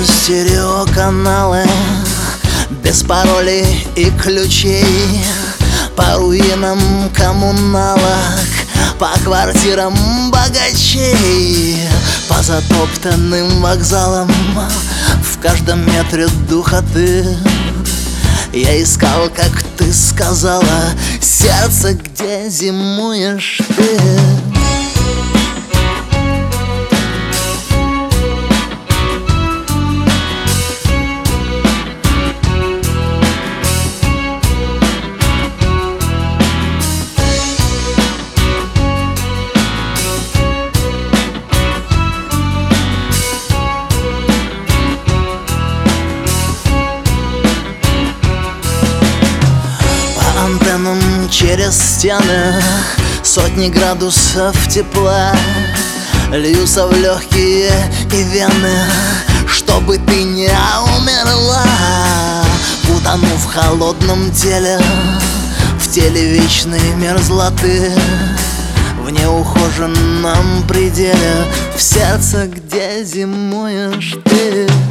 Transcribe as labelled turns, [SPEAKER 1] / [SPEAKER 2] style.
[SPEAKER 1] стереоканалы, без паролей и ключей, по руинам коммуналок, по квартирам богачей, по затоптанным вокзалам, в каждом метре духоты. Я искал, как ты сказала, сердце, где зимуешь ты. Антеннам через стены сотни градусов тепла льются в легкие и вены, чтобы ты не умерла. Утону в холодном теле, в теле вечной мерзлоты, в неухоженном пределе, в сердце, где зимуешь ты.